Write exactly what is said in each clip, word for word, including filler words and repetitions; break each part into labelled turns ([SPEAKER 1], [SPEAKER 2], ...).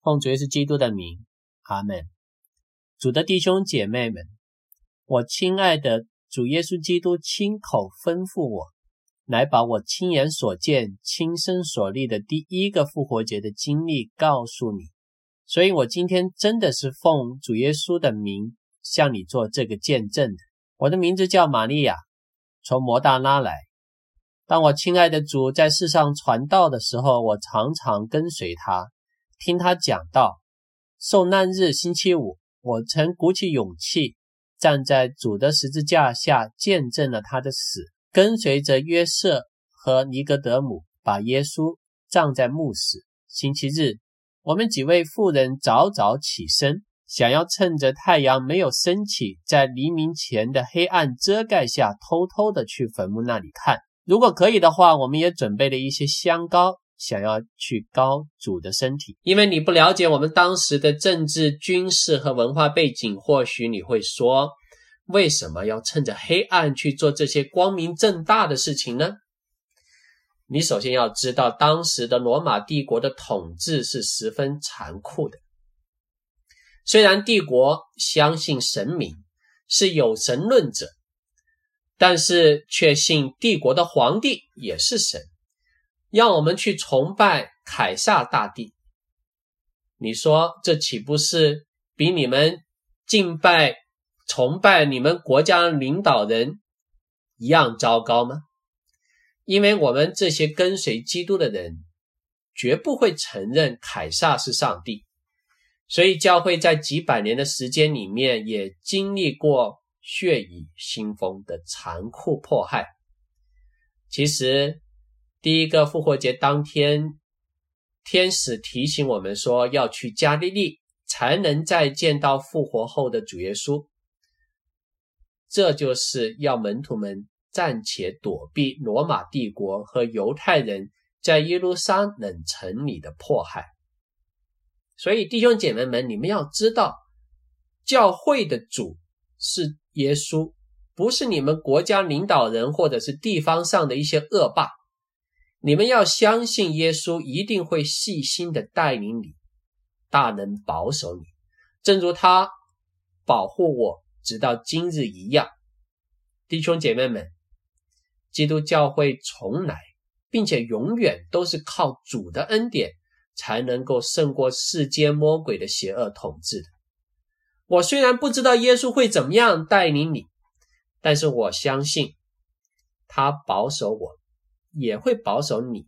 [SPEAKER 1] 奉主耶稣基督的名，阿们。主的弟兄姐妹们，我亲爱的主耶稣基督亲口吩咐我，来把我亲眼所见、亲身所历的第一个复活节的经历告诉你。所以我今天真的是奉主耶稣的名向你做这个见证的。我的名字叫玛利亚，从摩大拉来。当我亲爱的主在世上传道的时候，我常常跟随他，听他讲道。受难日星期五，我曾鼓起勇气站在主的十字架下，见证了他的死，跟随着约瑟和尼格德姆把耶稣葬在墓室。星期日，我们几位妇人早早起身，想要趁着太阳没有升起，在黎明前的黑暗遮盖下，偷偷的去坟墓那里看。如果可以的话，我们也准备了一些香膏，想要去膏主的身体。因为你不了解我们当时的政治、军事和文化背景，或许你会说，为什么要趁着黑暗去做这些光明正大的事情呢？你首先要知道，当时的罗马帝国的统治是十分残酷的。虽然帝国相信神明，是有神论者，但是却信帝国的皇帝也是神，让我们去崇拜凯撒大帝。你说这岂不是比你们敬拜崇拜你们国家领导人一样糟糕吗？因为我们这些跟随基督的人绝不会承认凯撒是上帝，所以教会在几百年的时间里面也经历过血雨腥风的残酷迫害。其实第一个复活节当天，天使提醒我们说要去加利利，才能再见到复活后的主耶稣。这就是要门徒们暂且躲避罗马帝国和犹太人在耶路撒冷城里的迫害。所以弟兄姐妹们，你们要知道，教会的主是耶稣，不是你们国家领导人或者是地方上的一些恶霸。你们要相信耶稣一定会细心的带领你，大能保守你，正如他保护我直到今日一样。弟兄姐妹们，基督教会从来并且永远都是靠主的恩典才能够胜过世间魔鬼的邪恶统治的。我虽然不知道耶稣会怎么样带领你，但是我相信他保守我，也会保守你。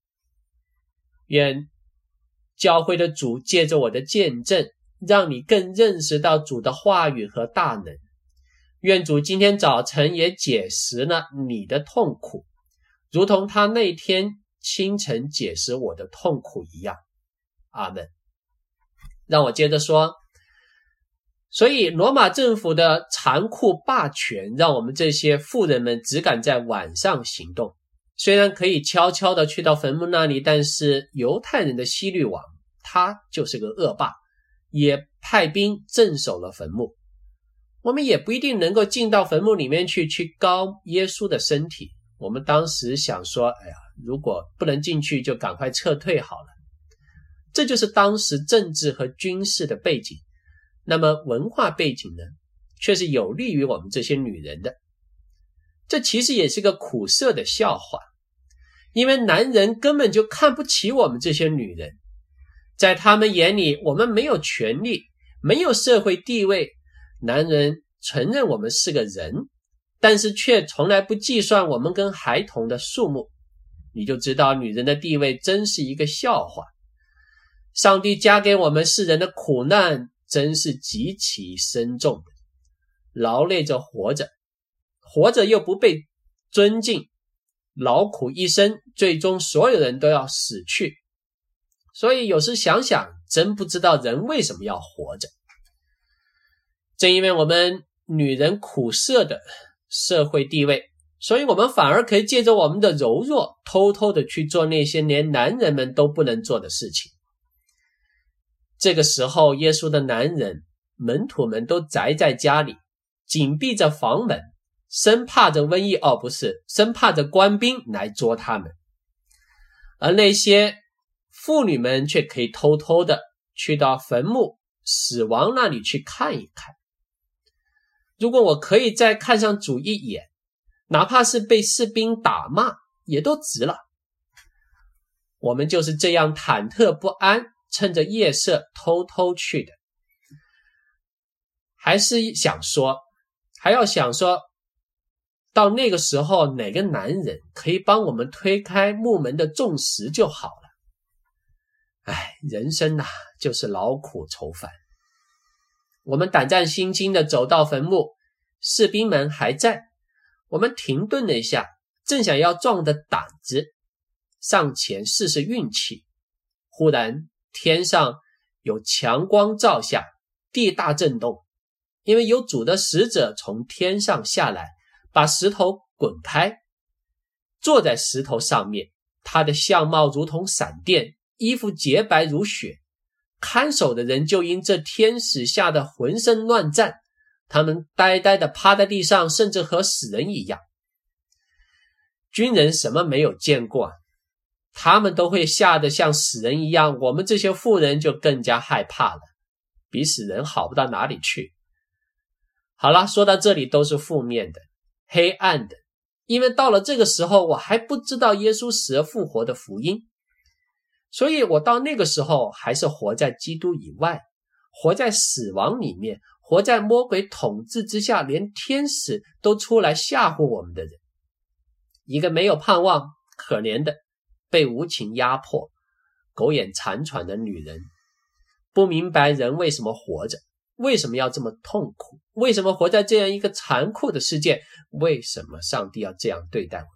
[SPEAKER 1] 愿教会的主借着我的见证，让你更认识到主的话语和大能。愿主今天早晨也解释了你的痛苦，如同他那天清晨解释我的痛苦一样。阿们。让我接着说，所以罗马政府的残酷霸权让我们这些妇人们只敢在晚上行动，虽然可以悄悄地去到坟墓那里，但是犹太人的希律王他就是个恶霸，也派兵镇守了坟墓。我们也不一定能够进到坟墓里面去去膏耶稣的身体。我们当时想说，哎呀，如果不能进去就赶快撤退好了。这就是当时政治和军事的背景。那么文化背景呢，却是有利于我们这些女人的。这其实也是个苦涩的笑话，因为男人根本就看不起我们这些女人。在他们眼里，我们没有权利，没有社会地位。男人承认我们是个人，但是却从来不计算我们跟孩童的数目。你就知道女人的地位真是一个笑话。上帝加给我们世人的苦难真是极其深重的，劳累着活着，活着又不被尊敬，劳苦一生，最终所有人都要死去。所以有时想想，真不知道人为什么要活着。正因为我们女人苦涩的社会地位，所以我们反而可以借着我们的柔弱，偷偷的去做那些连男人们都不能做的事情。这个时候，耶稣的男人门徒们都宅在家里，紧闭着房门，生怕着瘟疫，哦不是，生怕着官兵来捉他们。而那些妇女们却可以偷偷的去到坟墓死亡那里去看一看。如果我可以再看上主一眼，哪怕是被士兵打骂也都值了。我们就是这样忐忑不安，趁着夜色偷偷去的。还是想说，还要想说，到那个时候哪个男人可以帮我们推开墓门的重石就好了。唉，人生啊，就是劳苦愁烦。我们胆战心惊地走到坟墓，士兵们还在。我们停顿了一下，正想要壮着胆子上前试试运气，忽然天上有强光照下，地大震动，因为有主的使者从天上下来，把石头滚开，坐在石头上面，他的相貌如同闪电，衣服洁白如雪。看守的人就因这天使吓得浑身乱颤，他们呆呆地趴在地上，甚至和死人一样。军人什么没有见过，他们都会吓得像死人一样，我们这些妇人就更加害怕了，比死人好不到哪里去。好了，说到这里都是负面的，黑暗的，因为到了这个时候我还不知道耶稣死而复活的福音，所以我到那个时候还是活在基督以外，活在死亡里面，活在魔鬼统治之下，连天使都出来吓唬我们的人。一个没有盼望，可怜的被无情压迫，苟延残喘的女人，不明白人为什么活着，为什么要这么痛苦，为什么活在这样一个残酷的世界，为什么上帝要这样对待我们。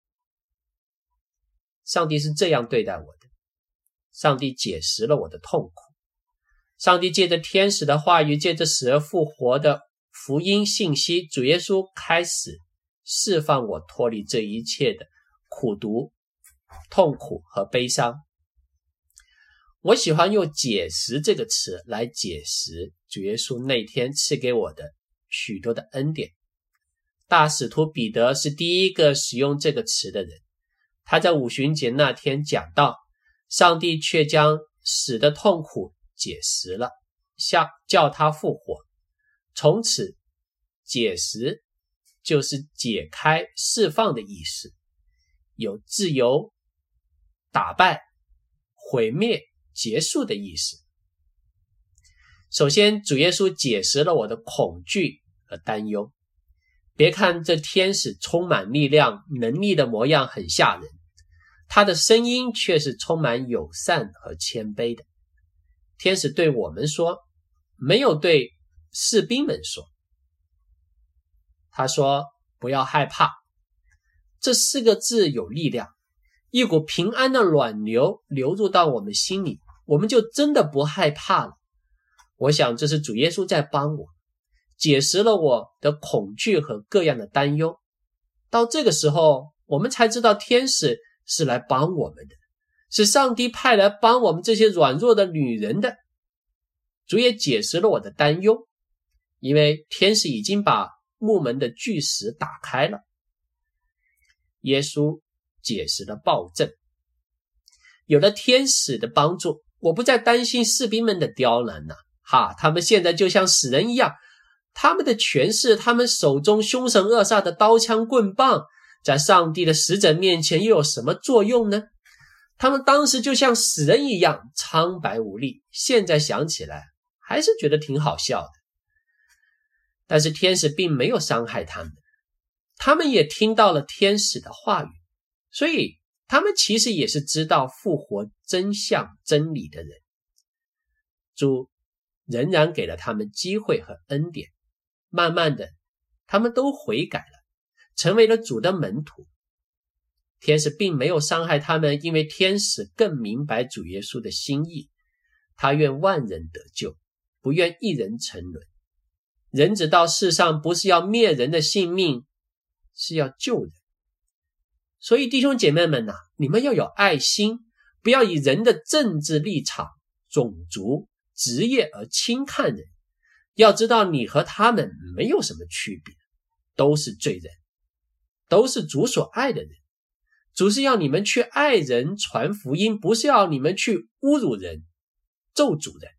[SPEAKER 1] 上帝是这样对待我的，上帝解释了我的痛苦，上帝借着天使的话语，借着死而复活的福音信息，主耶稣开始释放我脱离这一切的苦毒、痛苦和悲伤。我喜欢用解释这个词来解释主耶稣那天赐给我的许多的恩典。大使徒彼得是第一个使用这个词的人，他在五旬节那天讲到，上帝却将死的痛苦解释了，叫他复活。从此解释就是解开、释放的意思，有自由、打败、毁灭、结束的意思。首先，主耶稣解释了我的恐惧和担忧。别看这天使充满力量、能力的模样很吓人，他的声音却是充满友善和谦卑的。天使对我们说，没有对士兵们说。他说，不要害怕。这四个字有力量，一股平安的暖流流入到我们心里，我们就真的不害怕了。我想这是主耶稣在帮我，解释了我的恐惧和各样的担忧。到这个时候，我们才知道天使是来帮我们的，是上帝派来帮我们这些软弱的女人的。主也解释了我的担忧，因为天使已经把墓门的巨石打开了。耶稣解释了暴政，有了天使的帮助，我不再担心士兵们的刁难了。哈，他们现在就像死人一样，他们的权势，他们手中凶神恶煞的刀枪棍棒，在上帝的使者面前又有什么作用呢？他们当时就像死人一样苍白无力，现在想起来还是觉得挺好笑的。但是天使并没有伤害他们，他们也听到了天使的话语，所以他们其实也是知道复活真相真理的人。主仍然给了他们机会和恩典，慢慢的他们都悔改了，成为了主的门徒。天使并没有伤害他们，因为天使更明白主耶稣的心意，他愿万人得救，不愿一人沉沦。人子到世上不是要灭人的性命，是要救人。所以弟兄姐妹们啊，你们要有爱心，不要以人的政治立场、种族、职业而轻看人。要知道你和他们没有什么区别，都是罪人，都是主所爱的人。主是要你们去爱人、传福音，不是要你们去侮辱人、咒诅人。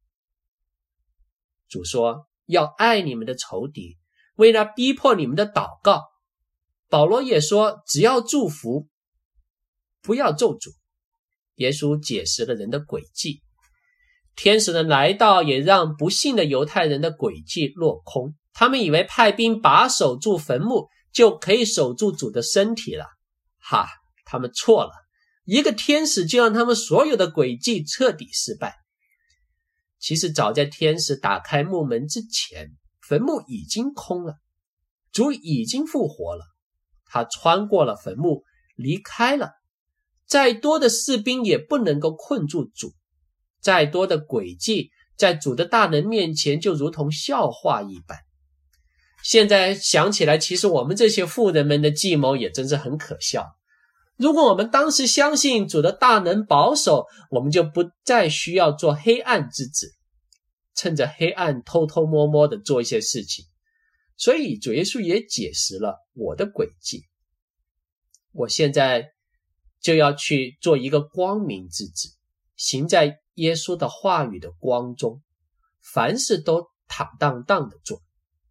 [SPEAKER 1] 主说要爱你们的仇敌，为那逼迫你们的祷告。保罗也说只要祝福，不要咒诅。耶稣解释了人的诡计，天使的来到也让不信的犹太人的诡计落空，他们以为派兵把守住坟墓就可以守住主的身体了。哈，他们错了，一个天使就让他们所有的诡计彻底失败。其实早在天使打开墓门之前，坟墓已经空了，主已经复活了，他穿过了坟墓离开了，再多的士兵也不能够困住主，再多的诡计在主的大能面前就如同笑话一般。现在想起来，其实我们这些妇人们的计谋也真是很可笑。如果我们当时相信主的大能保守，我们就不再需要做黑暗之子，趁着黑暗偷偷摸摸的做一些事情。所以主耶稣也解释了我的诡计，我现在就要去做一个光明之子，行在耶稣的话语的光中，凡事都坦荡荡的做。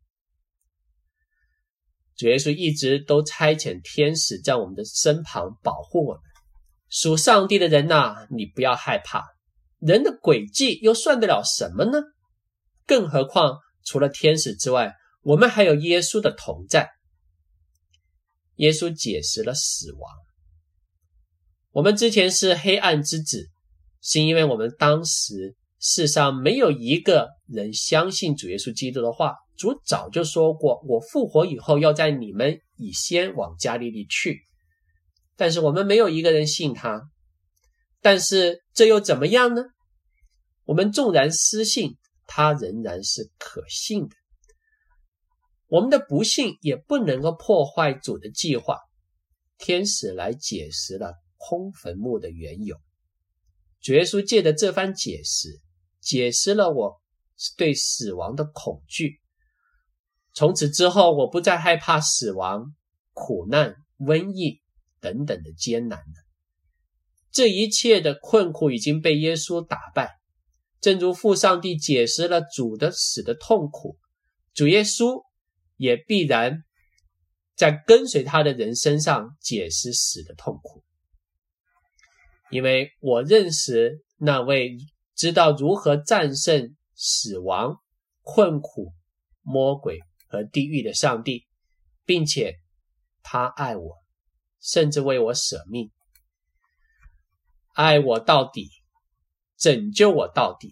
[SPEAKER 1] 主耶稣一直都差遣天使在我们的身旁保护我们。属上帝的人哪，你不要害怕，人的诡计又算得了什么呢？更何况除了天使之外，我们还有耶稣的同在。耶稣解释了死亡。我们之前是黑暗之子，是因为我们当时世上没有一个人相信主耶稣基督的话。主早就说过，我复活以后要在你们以先往加利利去，但是我们没有一个人信他。但是这又怎么样呢？我们纵然失信，他仍然是可信的。我们的不信也不能够破坏主的计划。天使来解释了空坟墓的缘由。主耶稣借着这番解释，解释了我对死亡的恐惧。从此之后，我不再害怕死亡、苦难、瘟疫等等的艰难了。这一切的困苦已经被耶稣打败，正如父上帝解释了主的死的痛苦，主耶稣也必然在跟随他的人身上解释死的痛苦。因为我认识那位知道如何战胜死亡、困苦、魔鬼和地狱的上帝，并且他爱我，甚至为我舍命，爱我到底，拯救我到底。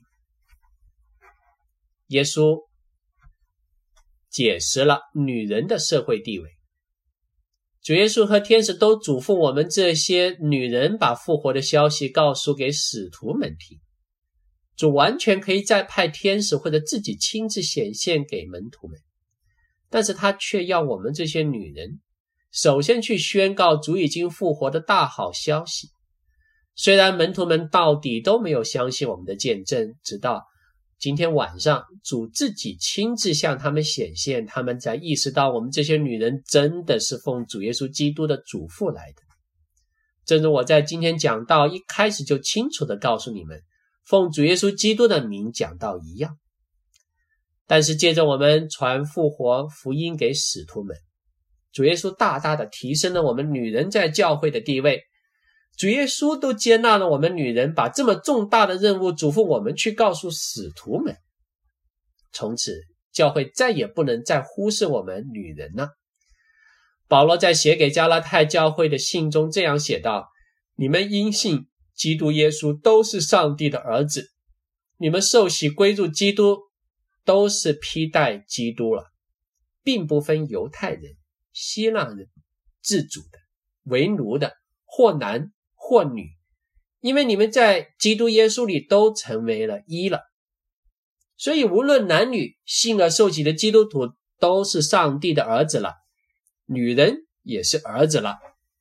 [SPEAKER 1] 耶稣解释了女人的社会地位。主耶稣和天使都嘱咐我们这些女人把复活的消息告诉给使徒们听。主完全可以再派天使或者自己亲自显现给门徒们，但是他却要我们这些女人首先去宣告主已经复活的大好消息。虽然门徒们到底都没有相信我们的见证，直到今天晚上主自己亲自向他们显现，他们才意识到我们这些女人真的是奉主耶稣基督的嘱咐来的。正如我在今天讲道一开始就清楚地告诉你们，奉主耶稣基督的名讲道一样。但是借着我们传复活福音给使徒们，主耶稣大大的提升了我们女人在教会的地位。主耶稣都接纳了我们女人，把这么重大的任务嘱咐我们去告诉使徒们。从此教会再也不能再忽视我们女人了。保罗在写给加拉太教会的信中这样写道：你们因信基督耶稣都是上帝的儿子，你们受洗归入基督都是披戴基督了，并不分犹太人、希腊人、自主的、为奴的，或男或女，因为你们在基督耶稣里都成为了一了。所以无论男女，信而受洗的基督徒都是上帝的儿子了，女人也是儿子了。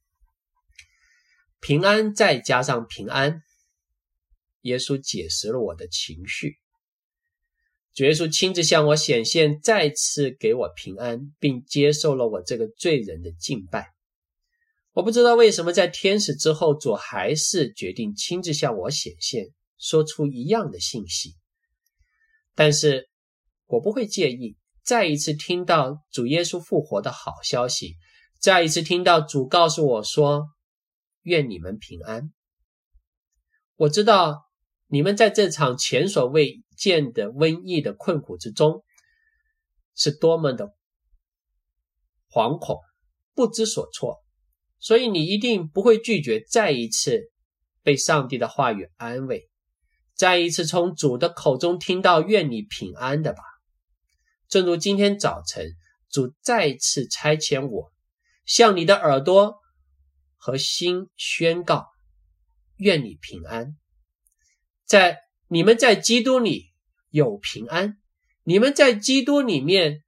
[SPEAKER 1] 平安再加上平安，耶稣解释了我的情绪。主耶稣亲自向我显现，再次给我平安，并接受了我这个罪人的敬拜。我不知道为什么在天使之后，主还是决定亲自向我显现，说出一样的信息。但是我不会介意再一次听到主耶稣复活的好消息，再一次听到主告诉我说，愿你们平安。我知道你们在这场前所未见的瘟疫的困苦之中，是多么的惶恐，不知所措，所以你一定不会拒绝再一次被上帝的话语安慰，再一次从主的口中听到愿你平安的吧。正如今天早晨，主再次差遣我，向你的耳朵和心宣告，愿你平安。在你们在基督里有平安，你们在基督里面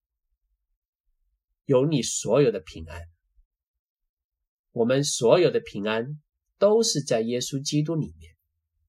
[SPEAKER 1] 有你所有的平安。我们所有的平安都是在耶稣基督里面。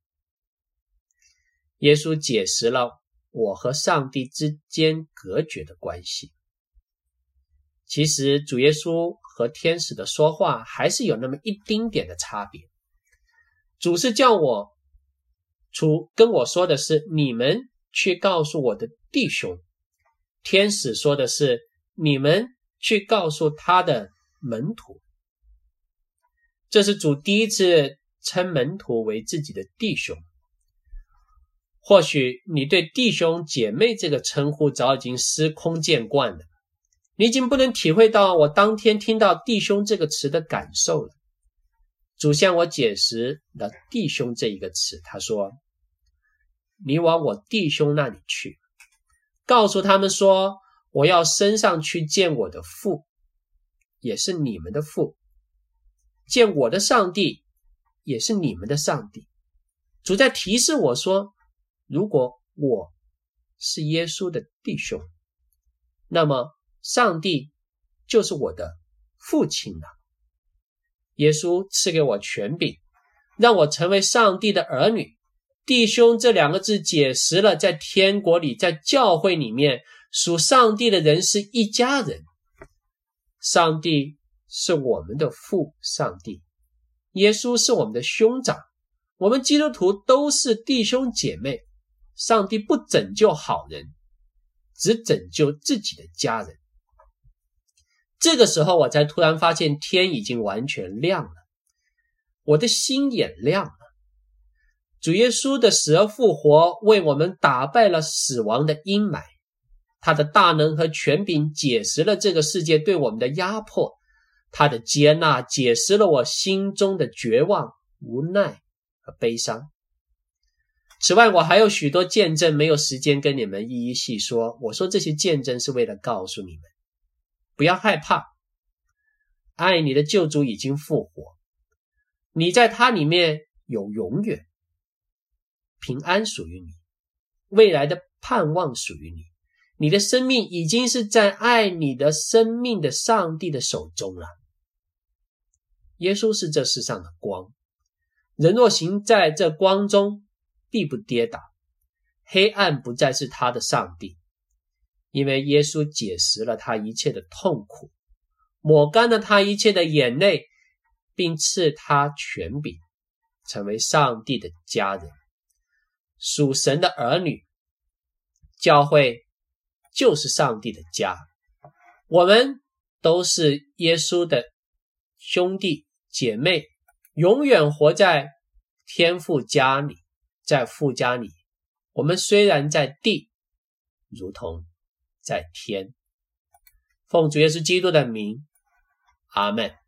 [SPEAKER 1] 耶稣解释了我和上帝之间隔绝的关系。其实主耶稣和天使的说话还是有那么一丁点的差别。主是叫我主跟我说的是，你们去告诉我的弟兄，天使说的是，你们去告诉他的门徒。这是主第一次称门徒为自己的弟兄。或许你对弟兄姐妹这个称呼早已经司空见惯了，你已经不能体会到我当天听到弟兄这个词的感受了。主向我解释了弟兄这一个词，他说，你往我弟兄那里去，告诉他们说，我要升上去见我的父，也是你们的父，见我的上帝，也是你们的上帝。主在提示我说，如果我是耶稣的弟兄，那么上帝就是我的父亲了。耶稣赐给我权柄，让我成为上帝的儿女。弟兄这两个字解释了在天国里，在教会里面，属上帝的人是一家人。上帝是我们的父上帝，耶稣是我们的兄长，我们基督徒都是弟兄姐妹。上帝不拯救好人，只拯救自己的家人。这个时候我才突然发现天已经完全亮了，我的心也亮了。主耶稣的死而复活为我们打败了死亡的阴霾，他的大能和权柄解释了这个世界对我们的压迫，他的接纳解释了我心中的绝望、无奈和悲伤。此外，我还有许多见证没有时间跟你们一一细说，我说这些见证是为了告诉你们，不要害怕，爱你的救主已经复活，你在他里面有永远，平安属于你，未来的盼望属于你，你的生命已经是在爱你的生命的上帝的手中了。耶稣是这世上的光，人若行在这光中，必不跌倒，黑暗不再是他的上帝，因为耶稣解释了他一切的痛苦，抹干了他一切的眼泪，并赐他权柄，成为上帝的家人，属神的儿女。教会就是上帝的家，我们都是耶稣的兄弟姐妹，永远活在天父家里，在父家里，我们虽然在地，如同在天。奉主耶稣基督的名，阿们。